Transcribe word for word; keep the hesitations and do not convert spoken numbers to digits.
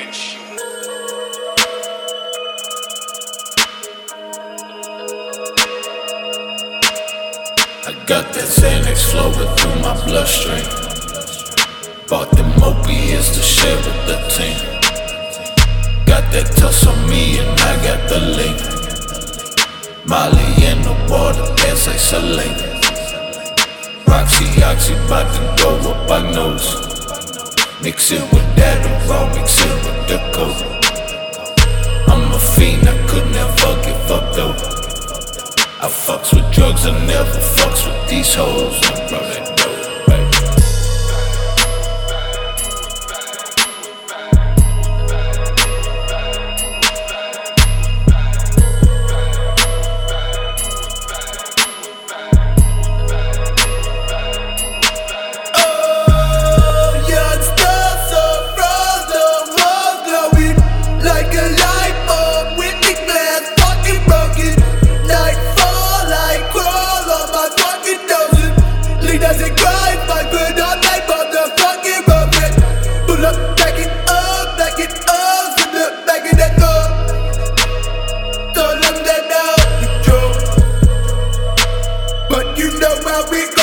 I got that Xanax flowing through my bloodstream. Bought them opiates to share with the team. Got that tuss on me and I got the link. Molly in the water, dance like Celine. Roxy, Oxy, bout to go up our nose. Mix it with that raw, mix it with the coke. I'm a fiend, I could never give up though. I fucks with drugs, I never fucks with these hoes. I brought that dope, baby. But you know how we